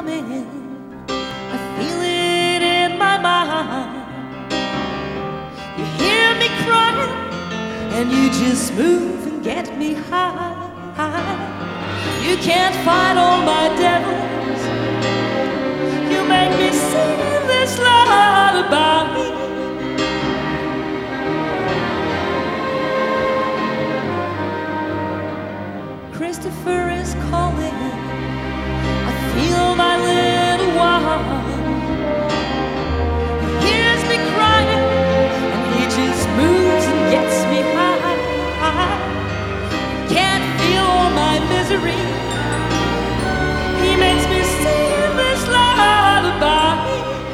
coming. I feel it in my mind. You hear me crying, and you just move and get me high. You can't fight all my devils. You make me sing this lullaby. Christopher is calling. I feel my little one. He hears me crying, and he just moves and gets me high. Can't feel all my misery. He makes me sing this lullaby.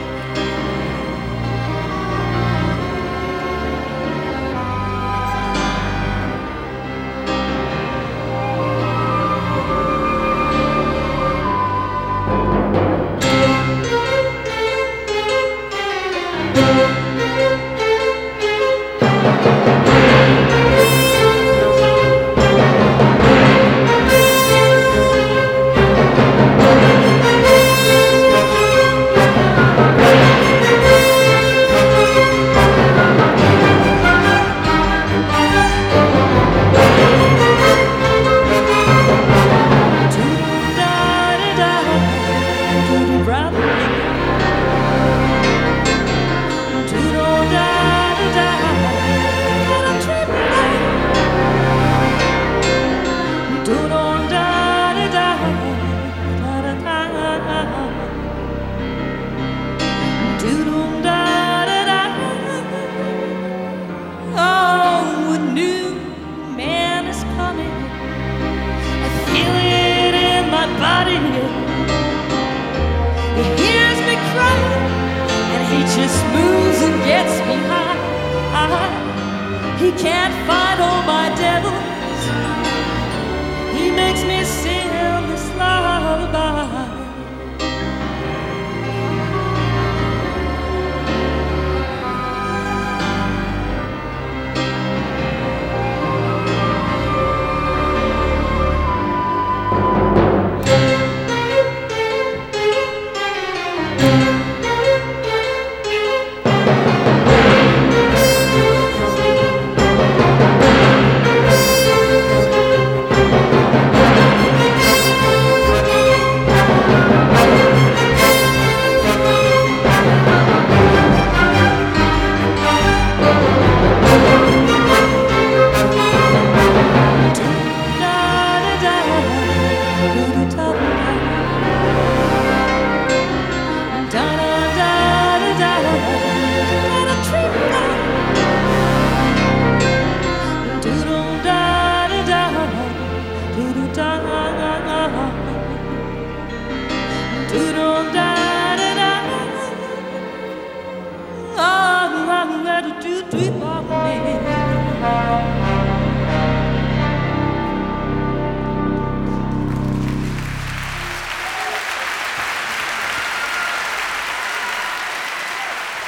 Oh, a new man is coming. I feel it in my body. He hears me crying, and he just moves and gets me high. He can't fight all my devils. He makes me sing this lullaby. Do